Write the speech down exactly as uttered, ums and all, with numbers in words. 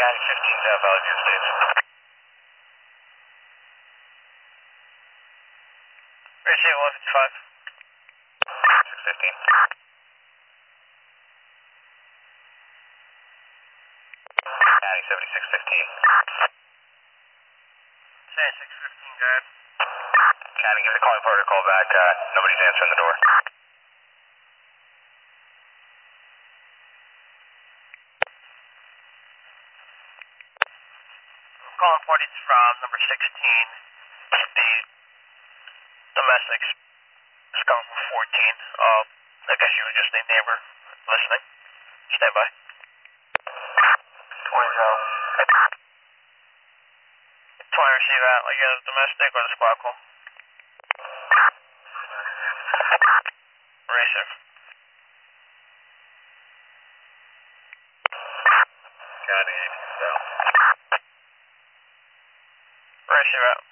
County fifteen South Valley States. Receive one fifty-five. six fifteen. County seventy-six fifteen. seventy-six fifteen, go ahead. County, give the calling part a call back. Uh, nobody's answering the door. I'm calling parties from number sixteen. The domestics is coming from fourteen. Uh, I guess you were just a neighbor listening. Stand by. twenty South. twenty receive out, like a domestic or the squad call? Racer. County eighteen South. Racer out.